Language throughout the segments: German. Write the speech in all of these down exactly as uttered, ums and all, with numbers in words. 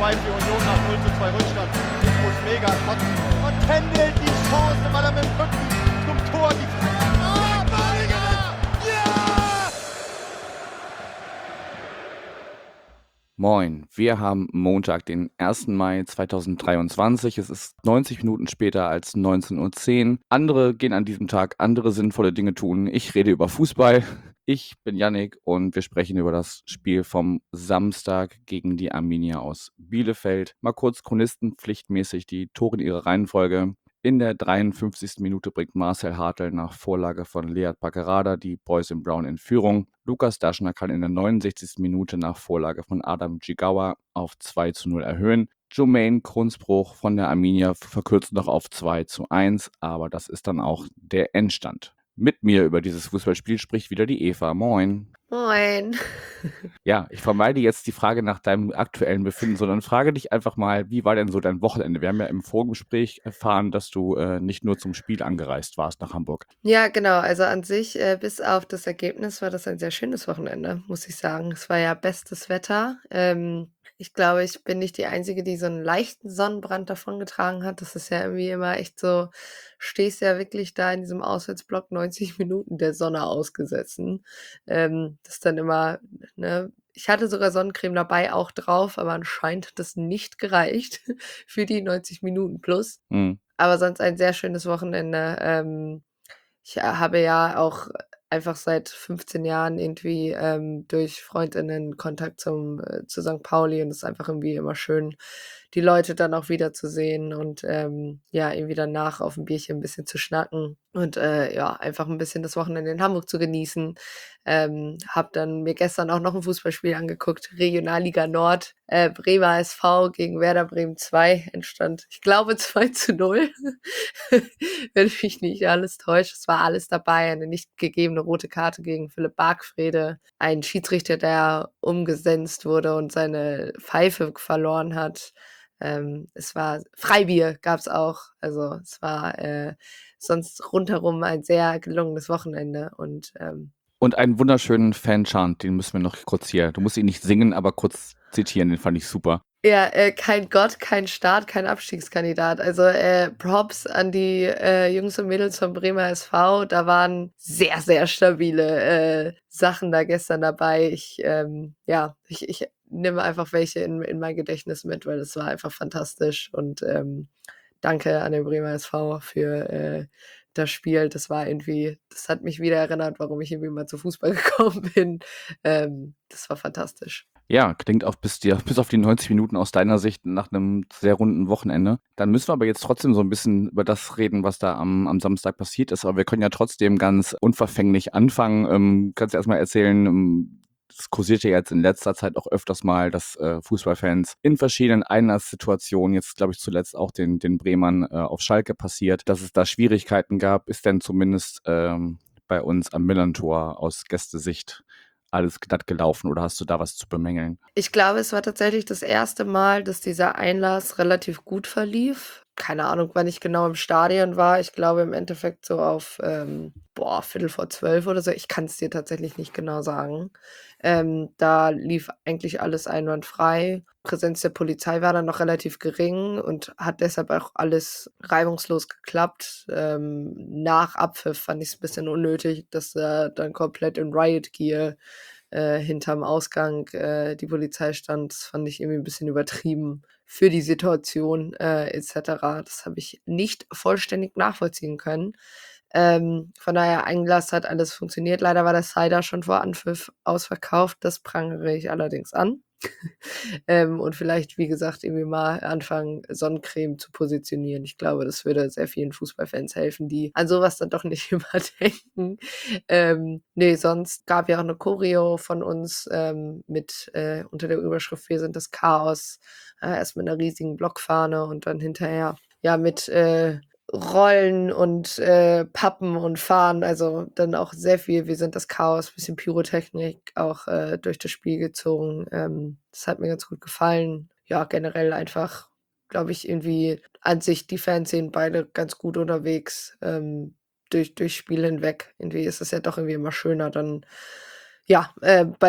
zwei für Union nach null zu zwei Rückstand. Ich muss mega kotzen. Und Kendall die Chance, weil er mit dem Rücken zum Tor die Ah, Badiger! Ja! Moin, wir haben Montag, den ersten Mai zweitausenddreiundzwanzig. Es ist neunzig Minuten später als neunzehn Uhr zehn. Andere gehen an diesem Tag andere sinnvolle Dinge tun. Ich rede über Fußball. Ich bin Yannick und wir sprechen über das Spiel vom Samstag gegen die Arminia aus Bielefeld. Mal kurz chronistenpflichtmäßig die Tore in ihrer Reihenfolge. In der dreiundfünfzigsten Minute bringt Marcel Hartl nach Vorlage von Lead Bacarada die Boys in Brown in Führung. Lukas Daschner kann in der neunundsechzigsten Minute nach Vorlage von Adam Jigawa auf zwei zu null erhöhen. Jermaine Krunsbruch von der Arminia verkürzt noch auf zwei zu eins, aber das ist dann auch der Endstand. Mit mir über dieses Fußballspiel spricht wieder die Eva. Moin. Moin. Ja, ich vermeide jetzt die Frage nach deinem aktuellen Befinden, sondern frage dich einfach mal, wie war denn so dein Wochenende? Wir haben ja im Vorgespräch erfahren, dass du äh, nicht nur zum Spiel angereist warst nach Hamburg. Ja, genau. Also an sich, äh, bis auf das Ergebnis, war das ein sehr schönes Wochenende, muss ich sagen. Es war ja bestes Wetter. Ähm, ich glaube, ich bin nicht die Einzige, die so einen leichten Sonnenbrand davongetragen hat. Das ist ja irgendwie immer echt so, stehst ja wirklich da in diesem Auswärtsblock neunzig Minuten der Sonne ausgesetzt. Ähm, das ist dann immer, ne? Ich hatte sogar Sonnencreme dabei, auch drauf, aber anscheinend hat das nicht gereicht für die neunzig Minuten plus. Mhm. Aber sonst ein sehr schönes Wochenende. Ähm, ich habe ja auch einfach seit fünfzehn Jahren irgendwie ähm, durch Freundinnen Kontakt zum, äh, zu Sankt Pauli und es ist einfach irgendwie immer schön, die Leute dann auch wiederzusehen und ähm, ja, irgendwie danach auf ein Bierchen ein bisschen zu schnacken und äh, ja, einfach ein bisschen das Wochenende in Hamburg zu genießen. Ähm, habe dann mir gestern auch noch ein Fußballspiel angeguckt, Regionalliga Nord, äh, Bremer S V gegen Werder Bremen zwei entstand, ich glaube zwei zu null, wenn mich nicht alles täuscht. Es war alles dabei, eine nicht gegebene rote Karte gegen Philipp Bargfrede, ein Schiedsrichter, der umgesetzt wurde und seine Pfeife verloren hat. Ähm, es war Freibier gab's auch. Also es war äh, sonst rundherum ein sehr gelungenes Wochenende und ähm, Und einen wunderschönen Fan-Chant, den müssen wir noch kurz hier. Du musst ihn nicht singen, aber kurz zitieren, den fand ich super. ja, äh, kein Gott, kein Staat, kein Abstiegskandidat. Also äh, Props an die äh, Jungs und Mädels vom Bremer S V. Da waren sehr, sehr stabile äh, Sachen da gestern dabei. Ich, ähm, ja, ich, ich nehme einfach welche in, in mein Gedächtnis mit, weil das war einfach fantastisch. Und ähm, danke an den Bremer S V für äh, das Spiel. Das war irgendwie, das hat mich wieder erinnert, warum ich irgendwie mal zu Fußball gekommen bin. Ähm, das war fantastisch. Ja, klingt auch bis, dir, bis auf die neunzig Minuten aus deiner Sicht nach einem sehr runden Wochenende. Dann müssen wir aber jetzt trotzdem so ein bisschen über das reden, was da am, am Samstag passiert ist. Aber wir können ja trotzdem ganz unverfänglich anfangen. Ähm, kannst du erstmal erzählen, ähm, es kursiert ja jetzt in letzter Zeit auch öfters mal, dass äh, Fußballfans in verschiedenen Einlasssituationen, jetzt glaube ich zuletzt auch den, den Bremern äh, auf Schalke passiert, dass es da Schwierigkeiten gab. Ist denn zumindest ähm, bei uns am Millantor aus Gästesicht alles glatt gelaufen oder hast du da was zu bemängeln? Ich glaube, es war tatsächlich das erste Mal, dass dieser Einlass relativ gut verlief. Keine Ahnung, wann ich genau im Stadion war. Ich glaube im Endeffekt so auf, ähm, boah, Viertel vor zwölf oder so. Ich kann es dir tatsächlich nicht genau sagen. Ähm, da lief eigentlich alles einwandfrei. Präsenz der Polizei war dann noch relativ gering und hat deshalb auch alles reibungslos geklappt. Ähm, nach Abpfiff fand ich es ein bisschen unnötig, dass er dann komplett in Riot Gear äh, hinterm Ausgang äh, die Polizei stand. Das fand ich irgendwie ein bisschen übertrieben für die Situation äh, et cetera. Das habe ich nicht vollständig nachvollziehen können. Ähm, von daher, Einlass hat alles funktioniert. Leider war der Cider schon vor Anpfiff ausverkauft. Das prangere ich allerdings an. ähm, und vielleicht, wie gesagt, irgendwie mal anfangen, Sonnencreme zu positionieren. Ich glaube, das würde sehr vielen Fußballfans helfen, die an sowas dann doch nicht immer denken. Ähm, nee, sonst gab ja auch eine Choreo von uns ähm, mit äh, unter der Überschrift Wir sind das Chaos. Äh, erst mit einer riesigen Blockfahne und dann hinterher ja mit äh, Rollen und äh, Pappen und Fahnen, also dann auch sehr viel Wir sind das Chaos, bisschen Pyrotechnik auch äh, durch das Spiel gezogen. Ähm, das hat mir ganz gut gefallen. Ja, generell einfach, glaube ich, irgendwie an sich die Fans sind beide ganz gut unterwegs ähm, durch durchs Spiel hinweg. Irgendwie ist es ja doch irgendwie immer schöner, dann ja, äh, bei dem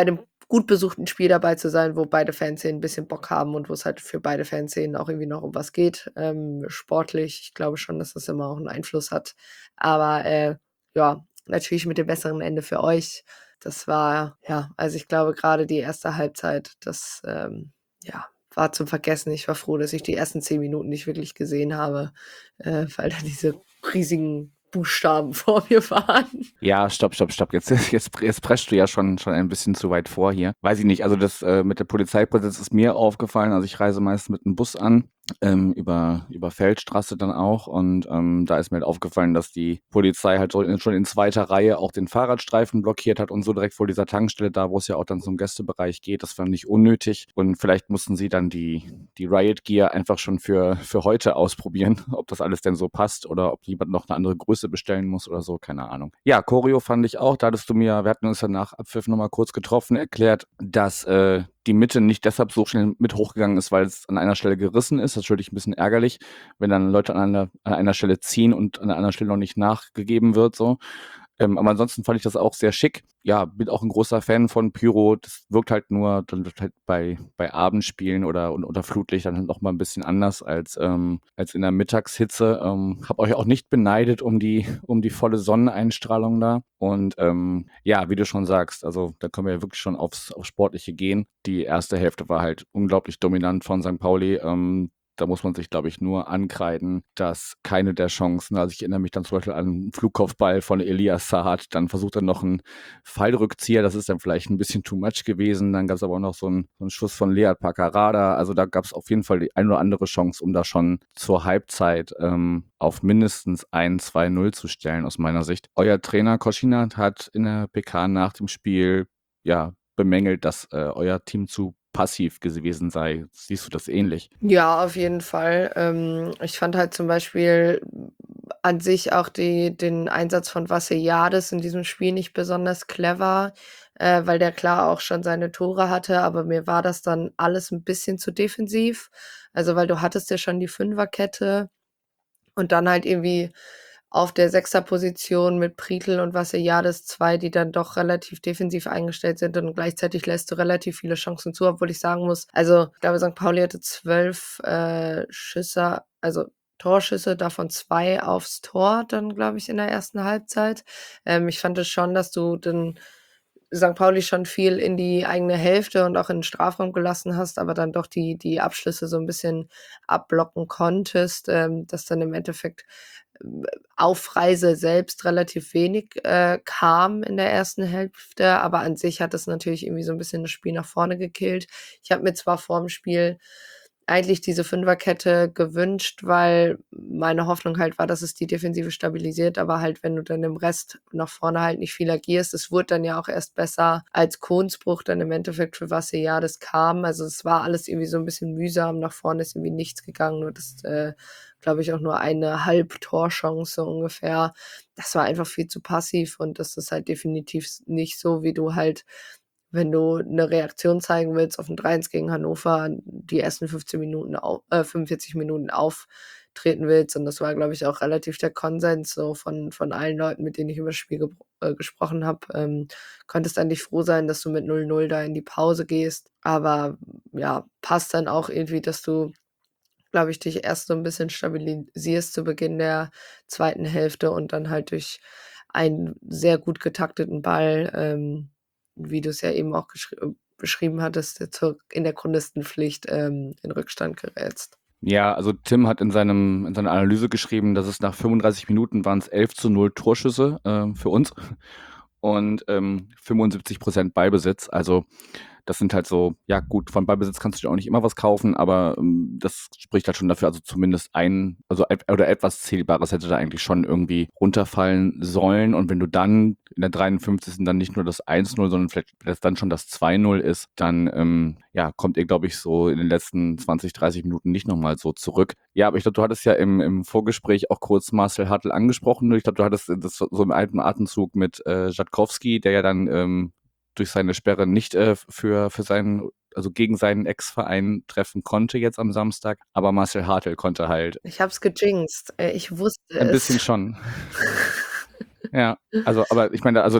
gut besuchten Spiel dabei zu sein, wo beide Fanszenen 'n bisschen Bock haben und wo es halt für beide Fanszenen auch irgendwie noch um was geht, ähm, sportlich. Ich glaube schon, dass das immer auch 'n Einfluss hat. Aber, äh, ja, natürlich mit dem besseren Ende für euch. Das war ja, also ich glaube grade die erste Halbzeit, das, ähm, ja, war zum Vergessen. Ich war froh, dass ich die ersten zehn Minuten nicht wirklich gesehen habe, äh, weil da diese riesigen Buchstaben vor mir waren. Ja, stopp, stopp, stopp. Jetzt jetzt jetzt preschst du ja schon schon ein bisschen zu weit vor hier. Weiß ich nicht, also das, äh, mit der Polizeipräsenz ist mir aufgefallen. Also, ich reise meist mit 'n Bus an, ähm, über über Feldstraße dann auch und, ähm, da ist mir halt aufgefallen, dass die Polizei halt so in schon in zweiter Reihe auch den Fahrradstreifen blockiert hat und so direkt vor dieser Tankstelle da, wo es ja auch dann zum Gästebereich geht. Das fand ich unnötig und vielleicht mussten sie dann die die Riot Gear einfach schon für für heute ausprobieren, ob das alles denn so passt oder ob jemand noch 'ne andere Größe bestellen muss oder so, keine Ahnung. Ja, Choreo fand ich auch, da hattest du mir wir hatten uns ja nach Abpfiff noch mal kurz getroffen, erklärt, dass, äh, die Mitte nicht deshalb so schnell mit hochgegangen ist, weil es an einer Stelle gerissen ist. Das ist natürlich 'n bisschen ärgerlich, wenn dann Leute an einer an einer Stelle ziehen und an der anderen Stelle noch nicht nachgegeben wird so. Ähm, aber ansonsten fand ich das auch sehr schick. Ja, bin auch 'n großer Fan von Pyro. Das wirkt halt nur dann wird halt bei bei Abendspielen oder un unter Flutlicht dann halt noch mal 'n bisschen anders als, ähm als in der Mittagshitze. Ähm, habe euch auch nicht beneidet um die um die volle Sonneneinstrahlung da und, ähm, ja, wie du schon sagst, also da können wir ja wirklich schon aufs aufs Sportliche gehen. Die erste Hälfte war halt unglaublich dominant von Sankt Pauli. Ähm, da muss man sich, glaube ich, nur ankreiden, dass keine der Chancen also ich erinnere mich dann zum Beispiel an 'n Flugkopfball von Elias Saad, dann versucht er noch 'n Fallrückzieher, das ist dann vielleicht 'n bisschen too much gewesen. Dann gab's aber auch noch so 'n so 'n Schuss von Lead Paccarada. Also, da gab's auf jeden Fall die ein oder andere Chance, um da schon zur Halbzeit, ähm, auf mindestens ein zwei null zu stellen aus meiner Sicht. Euer Trainer Koschinat hat in der P K nach dem Spiel, ja, bemängelt, dass, äh, euer Team zu passiv gewesen sei. Siehst du das ähnlich? Ja, auf jeden Fall. Ähm, ich fand halt zum Beispiel an sich auch die den Einsatz von Vassiliadis in diesem Spiel nicht besonders clever, äh, weil der klar auch schon seine Tore hatte, aber mir war das dann alles 'n bisschen zu defensiv. Also, weil du hattest ja schon die Fünferkette und dann halt irgendwie auf der Sechserposition mit Pritelj und Vassiliadis zwei, die dann doch relativ defensiv eingestellt sind und gleichzeitig lässt du relativ viele Chancen zu, obwohl ich sagen muss also, ich glaube, Sankt Pauli hatte zwölf, äh, Schüsse, also Torschüsse, davon zwei aufs Tor dann, glaube ich, in der ersten Halbzeit. Ähm, ich fand es schon, dass du dann Sankt Pauli schon viel in die eigene Hälfte und auch in 'n Strafraum gelassen hast, aber dann doch die die Abschlüsse so 'n bisschen abblocken konntest, ähm, dass dann im Endeffekt, ähm, auf Reise selbst relativ wenig, äh, kam in der ersten Hälfte, aber an sich hat das natürlich irgendwie so 'n bisschen das Spiel nach vorne gekillt. Ich habe mir zwar vorm Spiel eigentlich diese Fünferkette gewünscht, weil meine Hoffnung halt war, dass es die Defensive stabilisiert, aber halt, wenn du dann im Rest nach vorne halt nicht viel agierst. Es wurde dann ja auch erst besser, als Konsbruch dann im Endeffekt für Vassiliadis kam. Also, es war alles irgendwie so 'n bisschen mühsam. Nach vorne ist irgendwie nichts gegangen. Du hattest, äh, glaube ich, auch nur eine Halbtorchance ungefähr. Das war einfach viel zu passiv und das ist halt definitiv s nicht so, wie du halt, wenn du 'ne Reaktion zeigen willst auf 'n drei eins gegen Hannover, die ersten fünfzehn Minuten au äh, fünfundvierzig Minuten auftreten willst. Und das war, glaube ich, auch relativ der Konsens so von von allen Leuten, mit denen ich über das Spiel gebr äh, gesprochen habe. Ähm, konntest eigentlich froh sein, dass du mit null null da in die Pause gehst. Aber ja, passt dann auch irgendwie, dass du, glaube ich, dich erst so 'n bisschen stabilisierst zu Beginn der zweiten Hälfte und dann halt durch einen sehr gut getakteten Ball, ähm, wie du's ja eben auch geschri äh, beschrieben hattest, äh, zur in der Chronistenpflicht, ähm, in Rückstand gerätst. Ja, also Tim hat in seinem in seiner Analyse geschrieben, dass es nach fünfunddreißig Minuten waren's elf zu null Torschüsse, ähm, für uns und, ähm, fünfundsiebzig Prozent Ballbesitz. Also, das sind halt so ja gut, von Ballbesitz kannst du dir auch nicht immer was kaufen, aber, ähm, das spricht halt schon dafür also zumindest ein also et oder etwas Zählbares hätte da eigentlich schon irgendwie runterfallen sollen. Und wenn du dann in der dreiundfünfzigsten dann nicht nur das eins null, sondern vielleicht das dann schon das zwei null ist, dann, ähm, ja, kommt ihr, glaube ich, so in den letzten zwanzig, dreißig Minuten nicht noch mal so zurück. Ja, aber ich glaube, du hattest ja im im Vorgespräch auch kurz Marcel Hartl angesprochen. Ich glaube, du hattest das so im alten Atemzug mit, äh, Jatkowski, der ja dann, ähm, durch seine Sperre nicht, äh, für für seinen also gegen seinen Ex-Verein treffen konnte jetzt am Samstag, aber Marcel Hartl konnte halt Ich habe es gejinxt. Äh, ich wusste Ein es. bisschen schon. Ja, also aber ich meine, also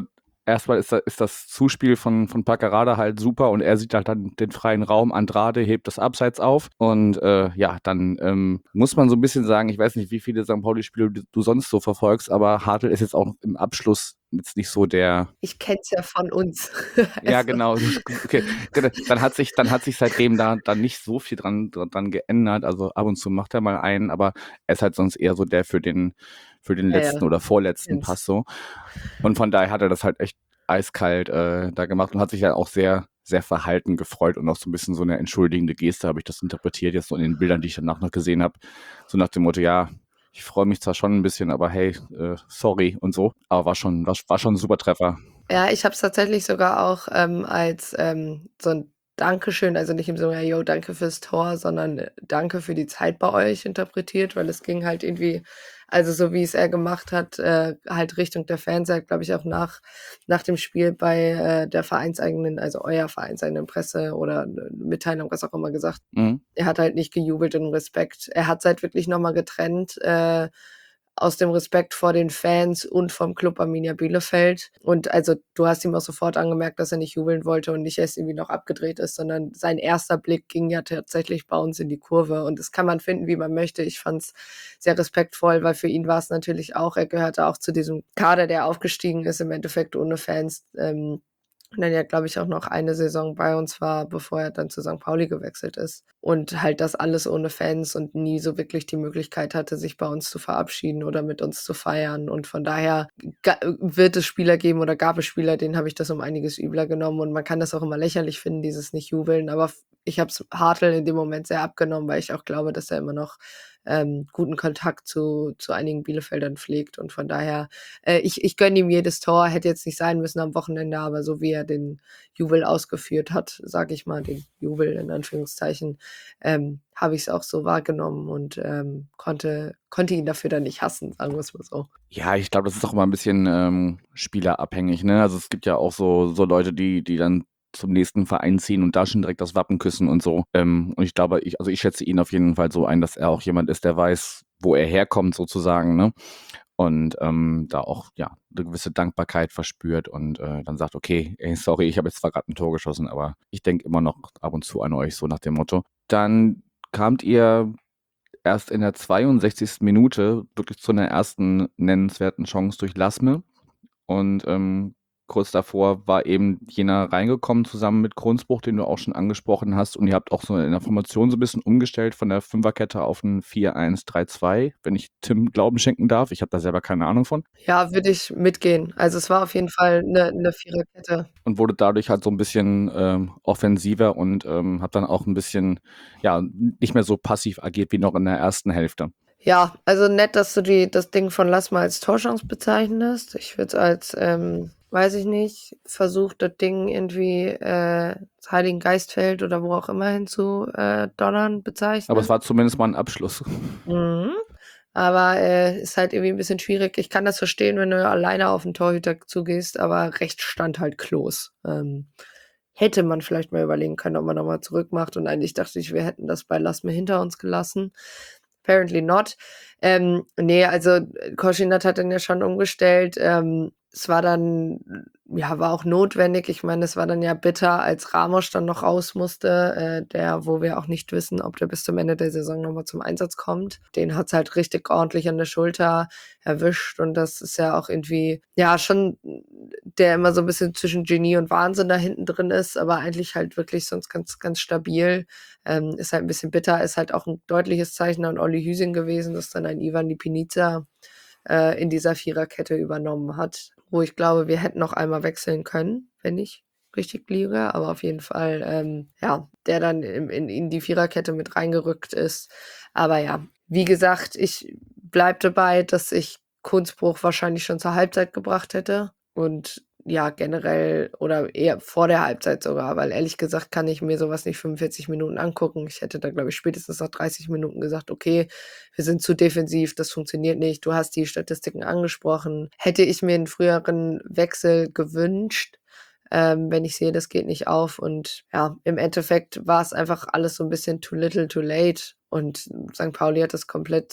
erstmal ist, da, ist das Zuspiel von, von Paccarada halt super und er sieht halt dann den freien Raum. Andrade hebt das Abseits auf und äh, ja, dann ähm, muss man so ein bisschen sagen, ich weiß nicht, wie viele Sankt Pauli-Spiele du, du sonst so verfolgst, aber Hartl ist jetzt auch im Abschluss jetzt nicht so der. Ich kenn's ja von uns. Ja, Also, genau. Okay. Dann hat sich, dann hat sich seitdem da, da nicht so viel dran, dran geändert. Also ab und zu macht er mal einen, aber er ist halt sonst eher so der für den, für den ja, letzten ja, oder vorletzten kenn's. Pass so. Und von daher hat er das halt echt eiskalt äh, da gemacht und hat sich ja auch sehr, sehr verhalten gefreut und auch so ein bisschen so eine entschuldigende Geste, habe ich das interpretiert, jetzt so in den Bildern, die ich danach noch gesehen habe. So nach dem Motto, ja, ich freue mich zwar schon ein bisschen, aber hey, äh, sorry und so. Aber war schon, war, war schon ein super Treffer. Ja, ich habe es tatsächlich sogar auch ähm, als ähm, so ein Dankeschön, also nicht im Sinne, yo, danke fürs Tor, sondern äh, danke für die Zeit bei euch interpretiert, weil es ging halt irgendwie, also so wie es er gemacht hat, äh, halt Richtung der Fans. Er hat, glaube ich, auch nach, nach dem Spiel bei äh, der vereinseigenen, also euer vereinseigenen Presse oder äh, Mitteilung, was auch immer gesagt, Mhm. er hat halt nicht gejubelt in Respekt. Er hat es halt wirklich nochmal getrennt, äh, aus dem Respekt vor den Fans und vom Club Arminia Bielefeld. Und also du hast ihm auch sofort angemerkt, dass er nicht jubeln wollte und nicht erst irgendwie noch abgedreht ist, sondern sein erster Blick ging ja tatsächlich bei uns in die Kurve. Und das kann man finden, wie man möchte. Ich fand es sehr respektvoll, weil für ihn war es natürlich auch, er gehörte auch zu diesem Kader, der aufgestiegen ist, im Endeffekt ohne Fans. Ähm, und dann ja, glaube ich, auch noch eine Saison bei uns war, bevor er dann zu Sankt Pauli gewechselt ist. Und halt das alles ohne Fans und nie so wirklich die Möglichkeit hatte, sich bei uns zu verabschieden oder mit uns zu feiern. Und von daher ga- wird es Spieler geben oder gab es Spieler, denen habe ich das um einiges übler genommen. Und man kann das auch immer lächerlich finden, dieses Nicht-Jubeln. Aber f- ich habe es Hartl in dem Moment sehr abgenommen, weil ich auch glaube, dass er immer noch ähm, guten Kontakt zu, zu einigen Bielefeldern pflegt. Und von daher, äh, ich, ich gönne ihm jedes Tor, hätte jetzt nicht sein müssen am Wochenende, aber so wie er den Jubel ausgeführt hat, sage ich mal, den Jubel in Anführungszeichen, ähm, habe ich es auch so wahrgenommen und ähm, konnte, konnte ihn dafür dann nicht hassen, sagen wir es mal so. Ja, ich glaube, das ist auch immer ein bisschen ähm, spielerabhängig, ne? Also es gibt ja auch so, so Leute, die, die dann zum nächsten Verein ziehen und da schon direkt das Wappen küssen und so. Ähm, und ich glaube, ich, also ich schätze ihn auf jeden Fall so ein, dass er auch jemand ist, der weiß, wo er herkommt, sozusagen, ne? Und ähm, da auch, ja, eine gewisse Dankbarkeit verspürt und äh, dann sagt, okay, ey, sorry, ich habe jetzt zwar gerade ein Tor geschossen, aber ich denke immer noch ab und zu an euch, so nach dem Motto. Dann kamt ihr erst in der zweiundsechzigsten Minute wirklich zu einer ersten nennenswerten Chance durch Lasme. Und ähm, kurz davor war eben jener reingekommen zusammen mit Kronsbruch, den du auch schon angesprochen hast. Und ihr habt auch so in der Formation so ein bisschen umgestellt von der Fünferkette auf ein vier eins drei zwei, wenn ich Tim Glauben schenken darf. Ich habe da selber keine Ahnung von. Ja, würde ich mitgehen. Also es war auf jeden Fall eine, eine Viererkette. Und wurde dadurch halt so ein bisschen ähm, offensiver und ähm, habe dann auch ein bisschen, ja, nicht mehr so passiv agiert wie noch in der ersten Hälfte. Ja, also nett, dass du die, das Ding von Lass mal als Torchance bezeichnest. Ich würde es als, ähm, weiß ich nicht, versucht, das Ding irgendwie äh, das Heiligen Geistfeld oder wo auch immer hinzu äh, donnern bezeichnen. Aber es war zumindest mal ein Abschluss. Mhm. Aber äh, ist halt irgendwie ein bisschen schwierig. Ich kann das verstehen, wenn du alleine auf den Torhüter zugehst, aber rechts stand halt Klos. Ähm, hätte man vielleicht mal überlegen können, ob man nochmal zurück macht. Und eigentlich dachte ich, wir hätten das bei Lass mir hinter uns gelassen. Apparently not. Ähm, nee, also Koschinat hat dann ja schon umgestellt. Ähm, es war dann, ja, war auch notwendig. Ich meine, es war dann ja bitter, als Ramos dann noch raus musste, äh, der, wo wir auch nicht wissen, ob der bis zum Ende der Saison nochmal zum Einsatz kommt. Den hat's halt richtig ordentlich an der Schulter erwischt und das ist ja auch irgendwie, ja, schon, der immer so ein bisschen zwischen Genie und Wahnsinn da hinten drin ist, aber eigentlich halt wirklich sonst ganz, ganz stabil. Ähm, ist halt ein bisschen bitter, ist halt auch ein deutliches Zeichen an Olli Hüsing gewesen, dass dann ein Ivan Lipinica äh, in dieser Viererkette übernommen hat, wo ich glaube, wir hätten noch einmal wechseln können, wenn ich richtig liege, aber auf jeden Fall, ähm, ja, der dann in, in, in die Viererkette mit reingerückt ist. Aber ja, wie gesagt, ich bleib dabei, dass ich Kunstbruch wahrscheinlich schon zur Halbzeit gebracht hätte und ja, generell oder eher vor der Halbzeit sogar, weil ehrlich gesagt kann ich mir sowas nicht fünfundvierzig Minuten angucken. Ich hätte da, glaube ich, spätestens nach dreißig Minuten gesagt, okay, wir sind zu defensiv, das funktioniert nicht. Du hast die Statistiken angesprochen. Hätte ich mir einen früheren Wechsel gewünscht, ähm, wenn ich sehe, das geht nicht auf. Und ja, im Endeffekt war es einfach alles so ein bisschen too little, too late. Und Sankt Pauli hat das komplett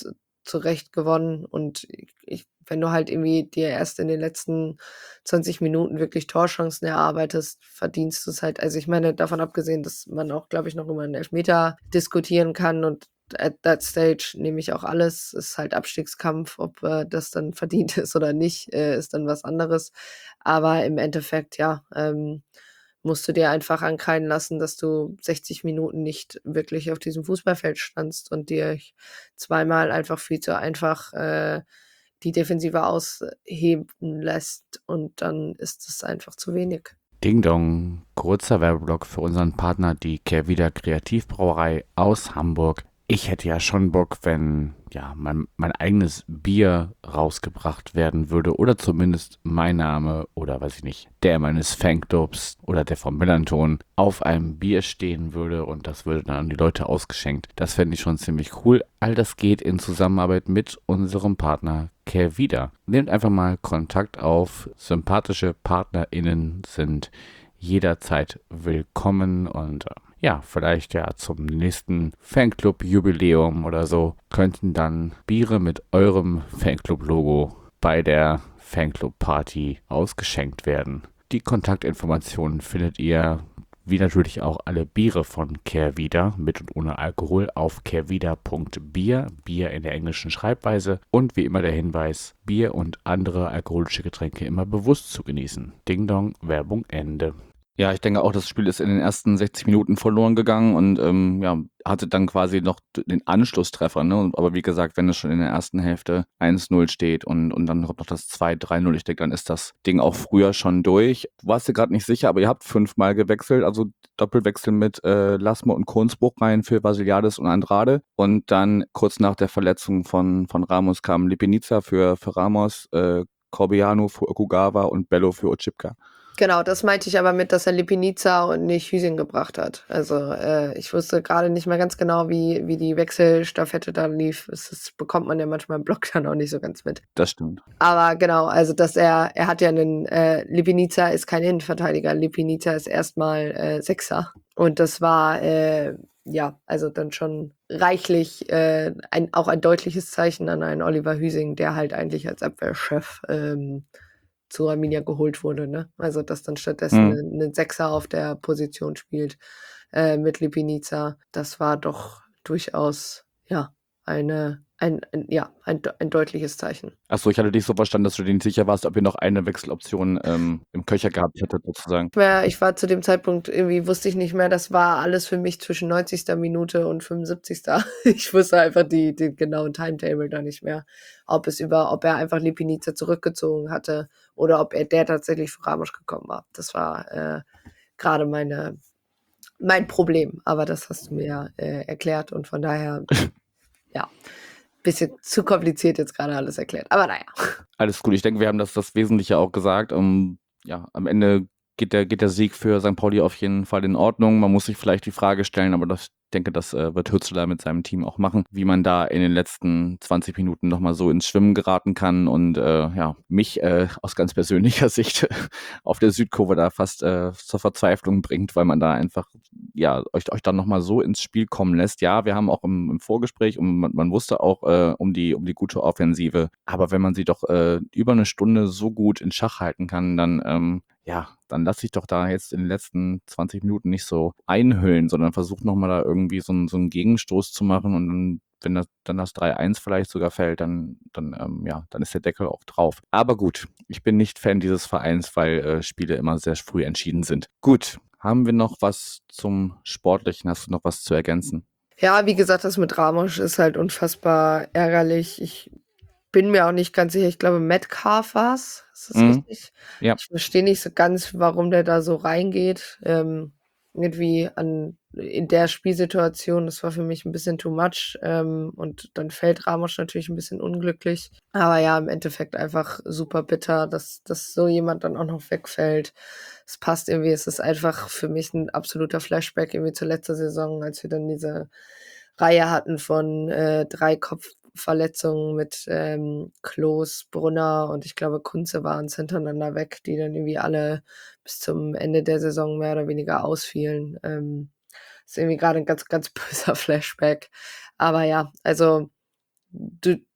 zu Recht gewonnen und ich wenn du halt irgendwie dir erst in den letzten zwanzig Minuten wirklich Torchancen erarbeitest, verdienst du's halt. Also, ich meine, davon abgesehen, dass man auch, glaube ich, noch über 'n Elfmeter diskutieren kann und at that stage nehme ich auch alles. Ist halt Abstiegskampf, ob, äh, das dann verdient ist oder nicht, äh, ist dann was anderes. Aber im Endeffekt, ja, ähm, musst du dir einfach ankreiden lassen, dass du sechzig Minuten nicht wirklich auf diesem Fußballfeld standst und dir zweimal einfach viel zu einfach, äh, die Defensive aushebeln lässt und dann ist es einfach zu wenig. Ding Dong, kurzer Werbeblock für unseren Partner, die Kehrwieder Kreativbrauerei aus Hamburg. Ich hätte ja schon Bock, wenn ja mein, mein eigenes Bier rausgebracht werden würde oder zumindest mein Name oder weiß ich nicht, der meines Fanclubs oder der vom Melanton auf einem Bier stehen würde und das würde dann an die Leute ausgeschenkt. Das fände ich schon ziemlich cool. All das geht in Zusammenarbeit mit unserem Partner Kehrwieder. Nehmt einfach mal Kontakt auf. Sympathische PartnerInnen sind jederzeit willkommen und äh, ja, vielleicht ja zum nächsten Fanclub-Jubiläum oder so könnten dann Biere mit eurem Fanclub-Logo bei der Fanclub-Party ausgeschenkt werden. Die Kontaktinformationen findet ihr, wie natürlich auch alle Biere von Kehrwieder mit und ohne Alkohol, auf kehrwieder punkt bier, Bier in der englischen Schreibweise und wie immer der Hinweis, Bier und andere alkoholische Getränke immer bewusst zu genießen. Ding Dong, Werbung Ende. Ja, ich denke auch, das Spiel ist in den ersten sechzig Minuten verloren gegangen und ähm, ja, hatte dann quasi noch den Anschlusstreffer. Ne? Aber wie gesagt, wenn es schon in der ersten Hälfte eins null steht und, und dann kommt noch das zwei drei null, ich denke, dann ist das Ding auch früher schon durch. Du warst dir gerade nicht sicher, aber ihr habt fünfmal gewechselt, also Doppelwechsel mit äh, Lassmer und Kohnsbruch rein für Vasiliadis und Andrade. Und dann kurz nach der Verletzung von, von Ramos kam Lipinica für, für Ramos, äh, Corbeanu für Okugawa und Bello für Oczipka. Genau, das meinte ich aber mit, dass er Lipinica und nicht Hüsing gebracht hat. Also, äh, ich wusste gerade nicht mehr ganz genau, wie wie die Wechselstaffette da lief. Das das bekommt man ja manchmal im Block dann auch nicht so ganz mit. Das stimmt. Aber genau, also, dass er er hat ja 'nen äh, Lipinica ist kein Innenverteidiger. Lipinica ist erstmal äh, Sechser. Und das war, äh, ja, also dann schon reichlich, äh, ein auch ein deutliches Zeichen an einen Oliver Hüsing, der halt eigentlich als Abwehrchef, ähm, zu Arminia geholt wurde, ne? Also, dass dann stattdessen Mhm. 'nen 'nen Sechser auf der Position spielt, äh, mit Lipinica. Das war doch durchaus, ja, eine ein ein ja, ein deu ein deutliches Zeichen. Ach so, ich hatte dich so verstanden, dass du dir nicht sicher warst, ob ihr noch eine Wechseloption, ähm, im Köcher gehabt hättet sozusagen. Mehr ich war zu dem Zeitpunkt irgendwie wusste ich nicht mehr, das war alles für mich zwischen neunzigster Minute und fünfundsiebzigster Ich wusste einfach die den genauen Timetable da nicht mehr. Ob es über ob er einfach Lipinica zurückgezogen hatte oder ob er der tatsächlich für Ramos gekommen war. Das war, äh, grade meine mein Problem, aber das hast du mir ja, äh, erklärt und von daher, ja, bisschen zu kompliziert jetzt grade alles erklärt. Aber na ja. Alles gut. Ich denke, wir haben das das Wesentliche auch gesagt. Ähm, ja, am Ende geht der geht der Sieg für Sankt Pauli auf jeden Fall in Ordnung. Man muss sich vielleicht die Frage stellen, aber das ich denke, das äh, wird Hützler mit seinem Team auch machen, wie man da in den letzten zwanzig Minuten noch mal so ins Schwimmen geraten kann und äh, ja, mich äh, aus ganz persönlicher Sicht auf der Südkurve da fast äh, zur Verzweiflung bringt, weil man da einfach ja euch euch dann noch mal so ins Spiel kommen lässt. Ja, wir haben auch im, im Vorgespräch und man, man wusste auch äh, um die um die gute Offensive, aber wenn man sie doch äh, über eine Stunde so gut in Schach halten kann, dann ähm, ja, dann lass dich doch da jetzt in den letzten zwanzig Minuten nicht so einhüllen, sondern versuch nochmal da irgendwie so einen so einen Gegenstoß zu machen und dann, wenn das, dann das drei eins vielleicht sogar fällt, dann, dann, ähm, ja, dann ist der Deckel auch drauf. Aber gut, ich bin nicht Fan dieses Vereins, weil äh, Spiele immer sehr früh entschieden sind. Gut, haben wir noch was zum Sportlichen? Hast du noch was zu ergänzen? Ja, wie gesagt, das mit Ramos ist halt unfassbar ärgerlich. Ich bin mir auch nicht ganz sicher. Ich glaube, Metcalf war's. Ist das Mhm. richtig? Ja. Ich verstehe nicht so ganz, warum der da so reingeht. Ähm, irgendwie an in der Spielsituation, das war für mich ein bisschen too much. Ähm, und dann fällt Ramos natürlich ein bisschen unglücklich. Aber ja, im Endeffekt einfach super bitter, dass dass so jemand dann auch noch wegfällt. Es passt irgendwie. Es ist einfach für mich ein absoluter Flashback irgendwie zur letzten Saison, als wir dann diese Reihe hatten von äh, drei Kopfverletzungen mit ähm, Klos, Brunner und ich glaube Kunze waren es hintereinander weg, die dann irgendwie alle bis zum Ende der Saison mehr oder weniger ausfielen. Ähm, ist irgendwie gerade ein ganz, ganz böser Flashback. Aber ja, also du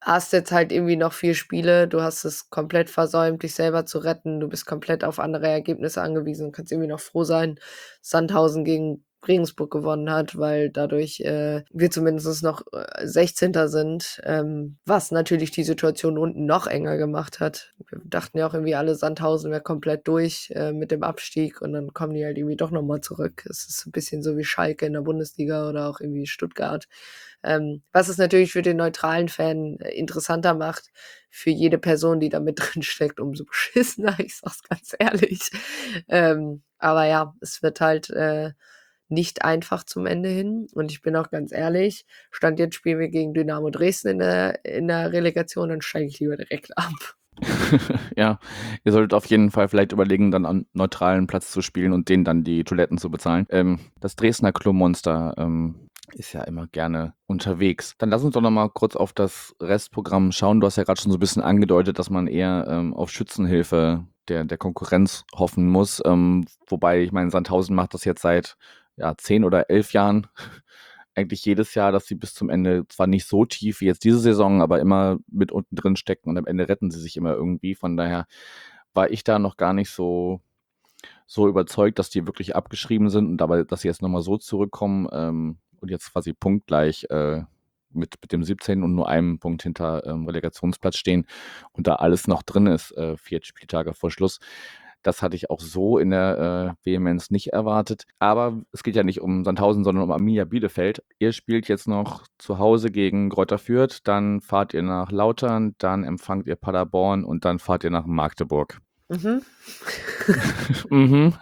hast jetzt halt irgendwie noch vier Spiele, du hast es komplett versäumt, dich selber zu retten, du bist komplett auf andere Ergebnisse angewiesen, kannst irgendwie noch froh sein, Sandhausen gegen Regensburg gewonnen hat, weil dadurch äh, wir zumindest noch äh, sechzehnter sind, ähm, was natürlich die Situation unten noch enger gemacht hat. Wir dachten ja auch irgendwie alle, Sandhausen wäre komplett durch äh, mit dem Abstieg und dann kommen die halt irgendwie doch nochmal zurück. Es ist ein bisschen so wie Schalke in der Bundesliga oder auch irgendwie Stuttgart. Ähm, was es natürlich für den neutralen Fan äh, interessanter macht, für jede Person, die da mit drin steckt, umso beschissener, ich sag's ganz ehrlich. Ähm, aber ja, es wird halt äh, nicht einfach zum Ende hin. Und ich bin auch ganz ehrlich, Stand jetzt spielen wir gegen Dynamo Dresden in der, in der Relegation, dann steige ich lieber direkt ab. Ja, ihr solltet auf jeden Fall vielleicht überlegen, dann an neutralen Platz zu spielen und denen dann die Toiletten zu bezahlen. Ähm, das Dresdner Klo-Monster ähm, ist ja immer gerne unterwegs. Dann lass uns doch nochmal kurz auf das Restprogramm schauen. Du hast ja gerade schon so ein bisschen angedeutet, dass man eher ähm, auf Schützenhilfe der, der Konkurrenz hoffen muss. Ähm, wobei, ich meine, Sandhausen macht das jetzt seit ja, zehn oder elf Jahren. Eigentlich jedes Jahr, dass sie bis zum Ende zwar nicht so tief wie jetzt diese Saison, aber immer mit unten drin stecken und am Ende retten sie sich immer irgendwie. Von daher war ich da noch gar nicht so, so überzeugt, dass die wirklich abgeschrieben sind und dabei, dass sie jetzt nochmal so zurückkommen ähm, und jetzt quasi punktgleich äh, mit, mit dem siebzehnten und nur einem Punkt hinter ähm, Relegationsplatz stehen und da alles noch drin ist, äh, vier Spieltage vor Schluss. Das hatte ich auch so in der äh, Vehemenz nicht erwartet. Aber es geht ja nicht um Sandhausen, sondern um Arminia Bielefeld. Ihr spielt jetzt noch zu Hause gegen Greuther Fürth, dann fahrt ihr nach Lautern, dann empfangt ihr Paderborn und dann fahrt ihr nach Magdeburg. Mhm. Mhm.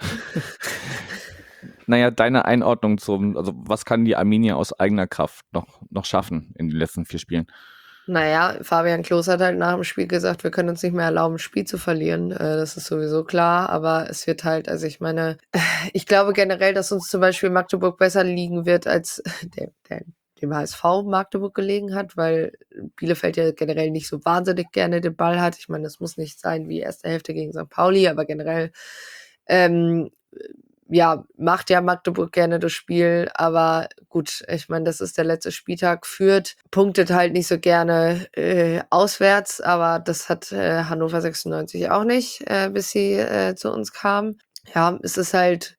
Naja, deine Einordnung zum, also was kann die Arminia aus eigener Kraft noch, noch schaffen in den letzten vier Spielen? Naja, Fabian Klos hat halt nach dem Spiel gesagt, wir können uns nicht mehr erlauben, ein Spiel zu verlieren. Äh, das ist sowieso klar, aber es wird halt, also ich meine, ich glaube generell, dass uns zum Beispiel Magdeburg besser liegen wird, als der, der, dem H S V Magdeburg gelegen hat, weil Bielefeld ja generell nicht so wahnsinnig gerne den Ball hat. Ich meine, das muss nicht sein wie erste Hälfte gegen Sankt Pauli, aber generell ähm, ja, macht ja Magdeburg gerne das Spiel, aber gut, ich meine, das ist der letzte Spieltag, Fürth punktet halt nicht so gerne äh, auswärts, aber das hat äh, Hannover sechsundneunzig auch nicht, äh, bis sie äh, zu uns kam. Ja, es ist halt,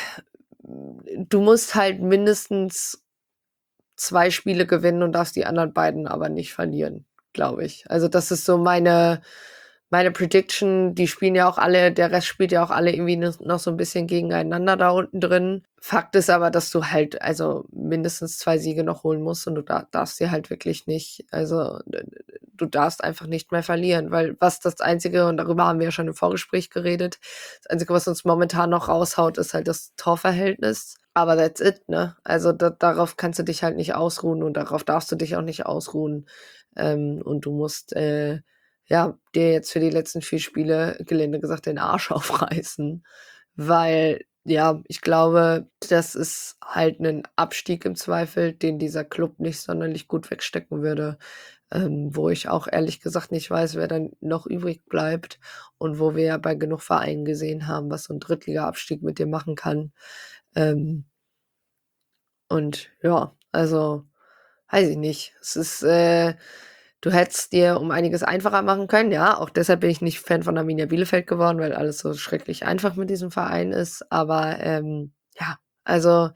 du musst halt mindestens zwei Spiele gewinnen und darfst die anderen beiden aber nicht verlieren, glaube ich. Also das ist so meine meine Prediction. Die spielen ja auch alle, der Rest spielt ja auch alle irgendwie noch so ein bisschen gegeneinander da unten drin. Fakt ist aber, dass du halt also mindestens zwei Siege noch holen musst und du da, darfst sie halt wirklich nicht, also du darfst einfach nicht mehr verlieren, weil was das Einzige, und darüber haben wir ja schon im Vorgespräch geredet, das Einzige, was uns momentan noch raushaut, ist halt das Torverhältnis. Aber that's it, ne? Also da, darauf kannst du dich halt nicht ausruhen und darauf darfst du dich auch nicht ausruhen. Ähm, und du musst äh, ja, dir jetzt für die letzten vier Spiele, gelinde gesagt, den Arsch aufreißen. Weil, ja, ich glaube, das ist halt ein Abstieg im Zweifel, den dieser Club nicht sonderlich gut wegstecken würde. Ähm, wo ich auch ehrlich gesagt nicht weiß, wer dann noch übrig bleibt. Und wo wir ja bei genug Vereinen gesehen haben, was so ein Drittliga-Abstieg mit dir machen kann. Ähm, und ja, also, weiß ich nicht. Es ist, äh, du hättest dir um einiges einfacher machen können, ja. Auch deshalb bin ich nicht Fan von Arminia Bielefeld geworden, weil alles so schrecklich einfach mit diesem Verein ist. Aber ähm, ja, also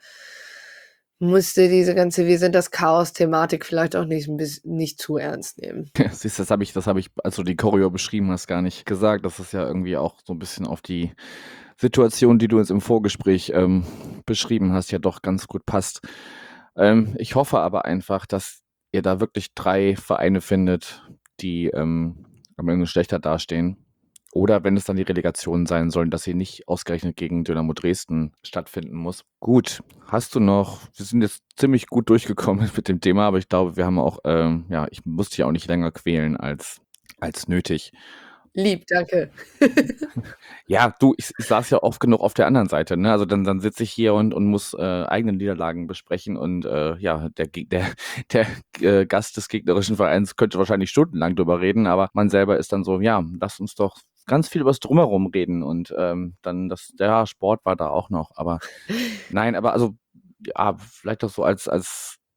musste diese ganze Wir sind das Chaos-Thematik vielleicht auch nicht, ein bisschen, nicht zu ernst nehmen. Ja, siehst du, das habe ich, das habe ich, als du die Choreo beschrieben hast, gar nicht gesagt. Das ist ja irgendwie auch so ein bisschen auf die Situation, die du uns im Vorgespräch ähm, beschrieben hast, ja doch ganz gut passt. Ähm, ich hoffe aber einfach, dass ihr da wirklich drei Vereine findet, die ähm, am Ende schlechter dastehen. Oder wenn es dann die Relegation sein soll, dass sie nicht ausgerechnet gegen Dynamo Dresden stattfinden muss. Gut, hast du noch, wir sind jetzt ziemlich gut durchgekommen mit dem Thema, aber ich glaube, wir haben auch, ähm, ja, ich musste dich auch nicht länger quälen als, als nötig. Lieb, danke. Ja, du, ich, ich saß ja oft genug auf der anderen Seite, ne? Also dann, dann sitze ich hier und, und muss äh, eigene Niederlagen besprechen und äh, ja, der, Geg- der, der äh, Gast des gegnerischen Vereins könnte wahrscheinlich stundenlang drüber reden, aber man selber ist dann so, ja, lass uns doch ganz viel über das Drumherum reden und ähm, dann das, ja, Sport war da auch noch, aber nein, aber also, ja, vielleicht doch so als, als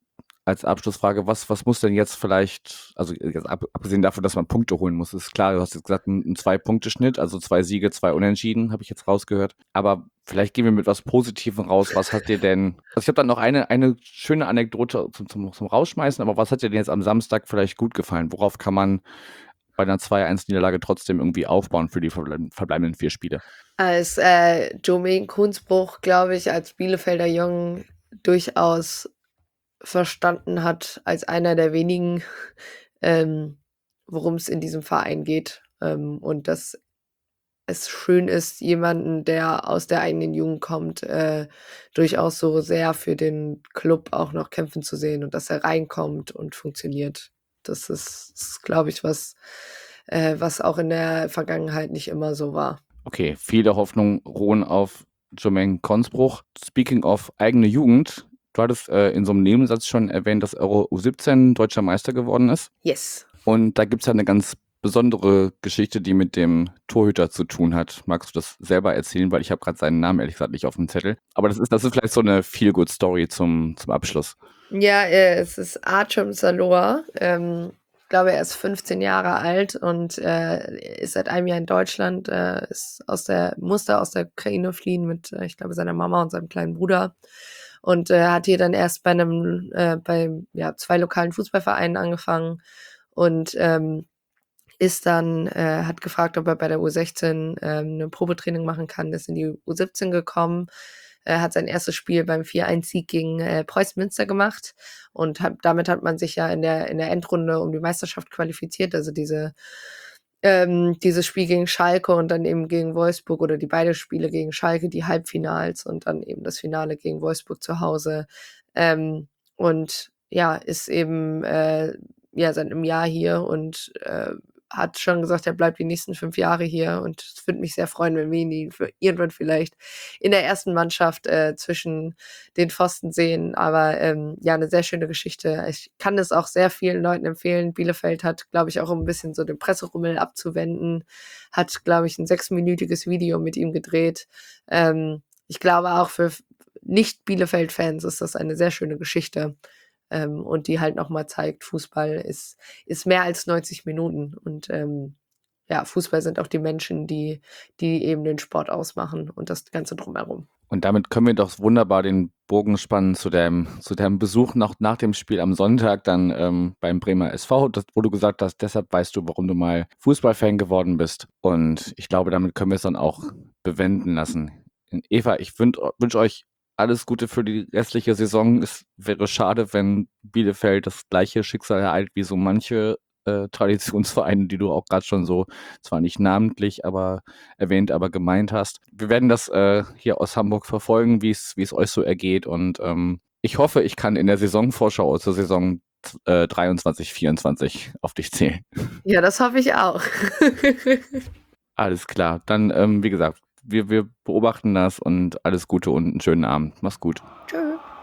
als Abschlussfrage, was, was muss denn jetzt vielleicht, also jetzt ab, abgesehen davon, dass man Punkte holen muss, ist klar, du hast jetzt gesagt, ein, ein Zwei-Punkte-Schnitt, also zwei Siege, zwei Unentschieden, habe ich jetzt rausgehört. Aber vielleicht gehen wir mit was Positivem raus. Was hat dir denn, also ich habe dann noch eine, eine schöne Anekdote zum, zum, zum Rausschmeißen, aber was hat dir denn jetzt am Samstag vielleicht gut gefallen? Worauf kann man bei einer zwei eins Niederlage trotzdem irgendwie aufbauen für die verbleib- verbleibenden vier Spiele? Als äh, Jermaine Kunzbruch, glaube ich, als Bielefelder Jungen durchaus verstanden hat, als einer der wenigen, ähm, worum es in diesem Verein geht. Ähm, und dass es schön ist, jemanden, der aus der eigenen Jugend kommt, äh, durchaus so sehr für den Club auch noch kämpfen zu sehen und dass er reinkommt und funktioniert. Das ist, ist glaube ich, was, äh, was auch in der Vergangenheit nicht immer so war. Okay, viele Hoffnung ruhen auf Jermaine Kunzbruch. Speaking of eigene Jugend, du hattest äh, in so einem Nebensatz schon erwähnt, dass Euro U siebzehn deutscher Meister geworden ist. Yes. Und da gibt es ja eine ganz besondere Geschichte, die mit dem Torhüter zu tun hat. Magst du das selber erzählen? Weil ich habe gerade seinen Namen ehrlich gesagt nicht auf dem Zettel. Aber das ist, das ist vielleicht so eine Feel-Good-Story zum, zum Abschluss. Ja, äh, es ist Artem Saloa. Ähm, ich glaube, er ist fünfzehn Jahre alt und äh, ist seit einem Jahr in Deutschland, äh, ist aus der, musste aus der Ukraine fliehen mit, äh, ich glaube, seiner Mama und seinem kleinen Bruder. Und äh, hat hier dann erst bei einem, äh, bei ja, zwei lokalen Fußballvereinen angefangen und ähm, ist dann, äh, hat gefragt, ob er bei der U sechzehn ähm, eine Probetraining machen kann, ist in die U siebzehn gekommen, äh, hat sein erstes Spiel beim vier eins Sieg gegen äh, Preußen Münster gemacht und hat, damit hat man sich ja in der, in der Endrunde um die Meisterschaft qualifiziert, also diese ähm, dieses Spiel gegen Schalke und dann eben gegen Wolfsburg oder die beiden Spiele gegen Schalke, die Halbfinals und dann eben das Finale gegen Wolfsburg zu Hause. Ähm, und ja, ist eben äh, ja seit einem Jahr hier und äh, hat schon gesagt, er bleibt die nächsten fünf Jahre hier und es würde mich sehr freuen, wenn wir ihn für irgendwann vielleicht in der ersten Mannschaft äh, zwischen den Pfosten sehen. Aber ähm, ja, eine sehr schöne Geschichte. Ich kann es auch sehr vielen Leuten empfehlen. Bielefeld hat, glaube ich, auch um ein bisschen so den Presserummel abzuwenden, hat, glaube ich, ein sechsminütiges Video mit ihm gedreht. Ähm, ich glaube auch für Nicht-Bielefeld-Fans ist das eine sehr schöne Geschichte. Ähm, und die halt nochmal zeigt, Fußball ist, ist mehr als neunzig Minuten. Und ähm, ja, Fußball sind auch die Menschen, die, die eben den Sport ausmachen und das Ganze drumherum. Und damit können wir doch wunderbar den Bogen spannen zu deinem, zu deinem Besuch noch nach dem Spiel am Sonntag dann ähm, beim Bremer S V, das, wo du gesagt hast, deshalb weißt du, warum du mal Fußballfan geworden bist. Und ich glaube, damit können wir es dann auch bewenden lassen. Eva, ich wünsche wünsch euch alles Gute für die restliche Saison. Es wäre schade, wenn Bielefeld das gleiche Schicksal ereilt wie so manche äh, Traditionsvereine, die du auch gerade schon so, zwar nicht namentlich, aber erwähnt, aber gemeint hast. Wir werden das äh, hier aus Hamburg verfolgen, wie es wie es euch so ergeht. Und ähm, ich hoffe, ich kann in der Saisonvorschau zur Saison äh, dreiundzwanzig, vierundzwanzig auf dich zählen. Ja, das hoffe ich auch. Alles klar. Dann, ähm, wie gesagt, wir, wir beobachten das und alles Gute und einen schönen Abend. Mach's gut. Tschö.